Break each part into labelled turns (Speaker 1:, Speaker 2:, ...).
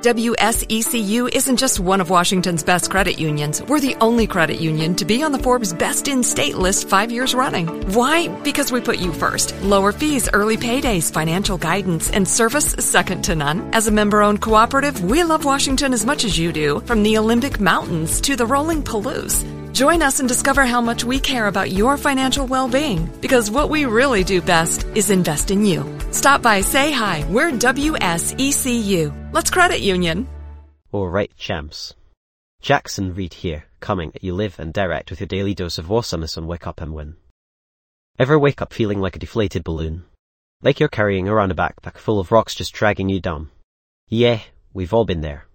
Speaker 1: WSECU isn't just one of Washington's best credit unions. We're the only credit union to be on the Forbes Best in State list 5 years running. Why? Because we put you first. Lower fees, early paydays, financial guidance, and service second to none. As a member-owned cooperative, we love Washington as much as you do, from the Olympic Mountains to the rolling Palouse. Join us and discover how much we care about your financial well-being, because what we really do best is invest in you. Stop by, say hi. We're WSECU. Let's credit union.
Speaker 2: All right, champs. Jackson Reed here, coming at you live and direct with your daily dose of awesomeness on Wake Up and Win. Ever wake up feeling like a deflated balloon? Like you're carrying around a backpack full of rocks just dragging you down? Yeah, we've all been there.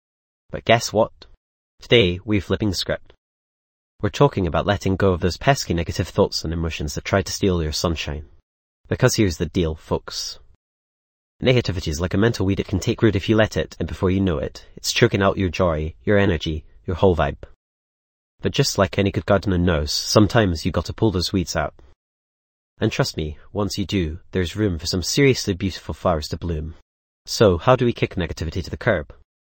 Speaker 2: But guess what? Today, we're flipping the script. We're talking about letting go of those pesky negative thoughts and emotions that try to steal your sunshine. Because here's the deal, folks. Negativity is like a mental weed. It can take root if you let it, and before you know it, it's choking out your joy, your energy, your whole vibe. But just like any good gardener knows, sometimes you got to pull those weeds out. And trust me, once you do, there's room for some seriously beautiful flowers to bloom. So, how do we kick negativity to the curb?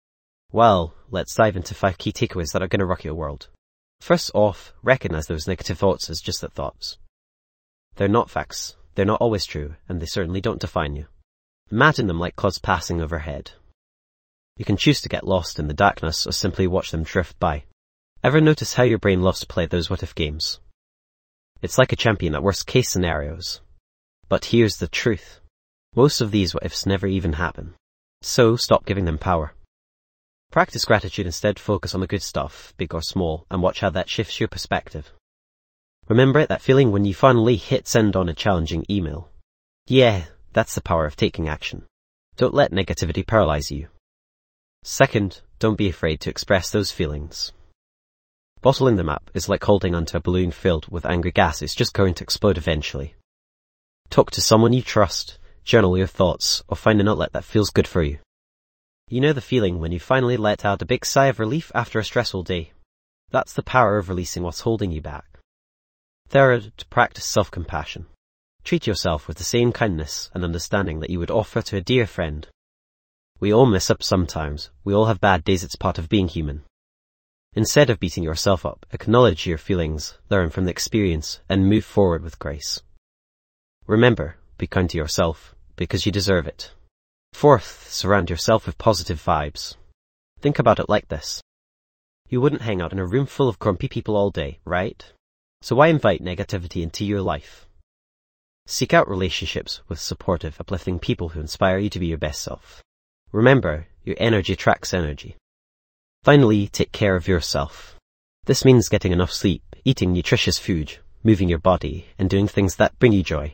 Speaker 2: Well, let's dive into 5 key takeaways that are going to rock your world. First off, recognize those negative thoughts as just thoughts. They're not facts, they're not always true, and they certainly don't define you. Imagine them like clouds passing overhead. You can choose to get lost in the darkness or simply watch them drift by. Ever notice how your brain loves to play those what-if games? It's like a champion at worst-case scenarios. But here's the truth. Most of these what-ifs never even happen. So stop giving them power. Practice gratitude instead. Focus on the good stuff, big or small, and watch how that shifts your perspective. Remember that feeling when you finally hit send on a challenging email? Yeah, that's the power of taking action. Don't let negativity paralyze you. Second, don't be afraid to express those feelings. Bottling them up is like holding onto a balloon filled with angry gas. It's just going to explode eventually. Talk to someone you trust, journal your thoughts, or find an outlet that feels good for you. You know the feeling when you finally let out a big sigh of relief after a stressful day. That's the power of releasing what's holding you back. Third, practice self-compassion. Treat yourself with the same kindness and understanding that you would offer to a dear friend. We all mess up sometimes. We all have bad days. It's part of being human. Instead of beating yourself up, acknowledge your feelings, learn from the experience, and move forward with grace. Remember, be kind to yourself, because you deserve it. Fourth, surround yourself with positive vibes. Think about it like this. You wouldn't hang out in a room full of grumpy people all day, right? So why invite negativity into your life? Seek out relationships with supportive, uplifting people who inspire you to be your best self. Remember, your energy attracts energy. Finally, take care of yourself. This means getting enough sleep, eating nutritious food, moving your body, and doing things that bring you joy.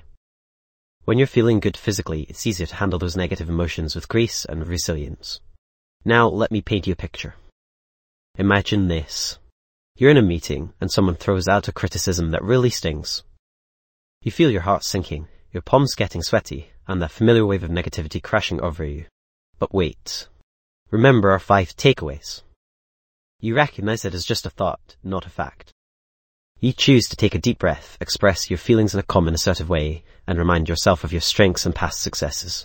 Speaker 2: When you're feeling good physically, it's easier to handle those negative emotions with grace and resilience. Now, let me paint you a picture. Imagine this. You're in a meeting, and someone throws out a criticism that really stings. You feel your heart sinking, your palms getting sweaty, and that familiar wave of negativity crashing over you. But wait. Remember our 5 takeaways. You recognize it as just a thought, not a fact. You choose to take a deep breath, express your feelings in a calm and assertive way, and remind yourself of your strengths and past successes.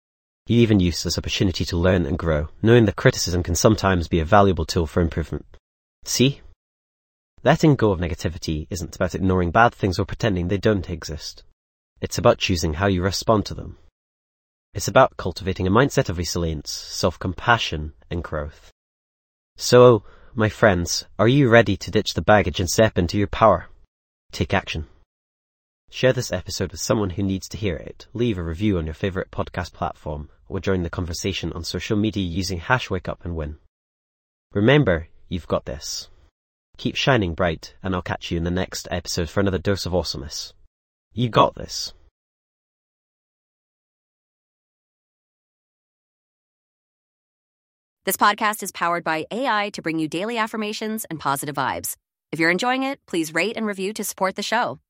Speaker 2: You even use this opportunity to learn and grow, knowing that criticism can sometimes be a valuable tool for improvement. See? Letting go of negativity isn't about ignoring bad things or pretending they don't exist. It's about choosing how you respond to them. It's about cultivating a mindset of resilience, self-compassion, and growth. So, my friends, are you ready to ditch the baggage and step into your power? Take action. Share this episode with someone who needs to hear it. Leave a review on your favorite podcast platform or join the conversation on social media using #WakeUpAndWin. Remember, you've got this. Keep shining bright, and I'll catch you in the next episode for another dose of awesomeness. You got this.
Speaker 3: This podcast is powered by AI to bring you daily affirmations and positive vibes. If you're enjoying it, please rate and review to support the show.